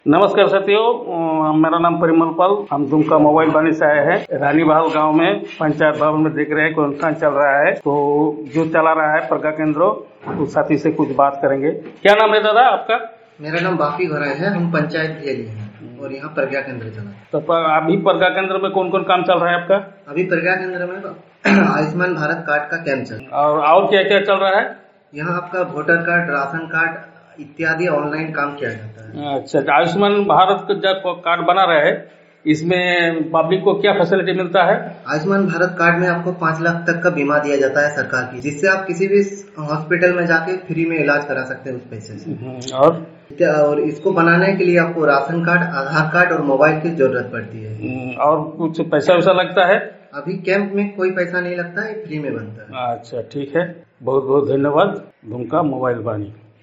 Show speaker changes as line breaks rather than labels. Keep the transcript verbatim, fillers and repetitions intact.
नमस्कार साथियों, अ, मेरा नाम परिमल पाल। हम दुमका मोबाइल बानी से आए हैं। रानी बहाल गांव में पंचायत भवन में देख रहे हैं कॉन्फ्रेंस चल रहा है, तो जो चला रहा है प्रज्ञा केंद्र, तो साथी से कुछ बात करेंगे। क्या नाम है दादा आपका?
मेरा नाम बापी घोराई है। हम पंचायत के लिए हैं और यहाँ प्रज्ञा केंद्र चला है।
तो प- अभी प्रज्ञा केंद्र में कौन कौन काम चल रहा है आपका?
अभी प्रज्ञा केंद्र में आयुष्मान भारत कार्ड का कैंप चल रहा
और और क्या क्या चल रहा है?
है। यहाँ आपका वोटर कार्ड, राशन कार्ड इत्यादि ऑनलाइन काम किया जाता है।
अच्छा, तो आयुष्मान भारत का जो कार्ड बना रहा है, इसमें पब्लिक को क्या फैसिलिटी मिलता है?
आयुष्मान भारत कार्ड में आपको पाँच लाख तक का बीमा दिया जाता है सरकार की, जिससे आप किसी भी हॉस्पिटल में जाके फ्री में इलाज करा सकते हैं उस पैसे से।
हम्म, और
और इसको बनाने के लिए आपको राशन कार्ड, आधार कार्ड और मोबाइल की जरूरत पड़ती है।
हम्म, और कुछ पैसा वैसा लगता है?
अभी कैंप में कोई पैसा नहीं लगता है, फ्री में बनता है।
अच्छा, ठीक है। बहुत बहुत धन्यवाद। दुमका मोबाइल बानी।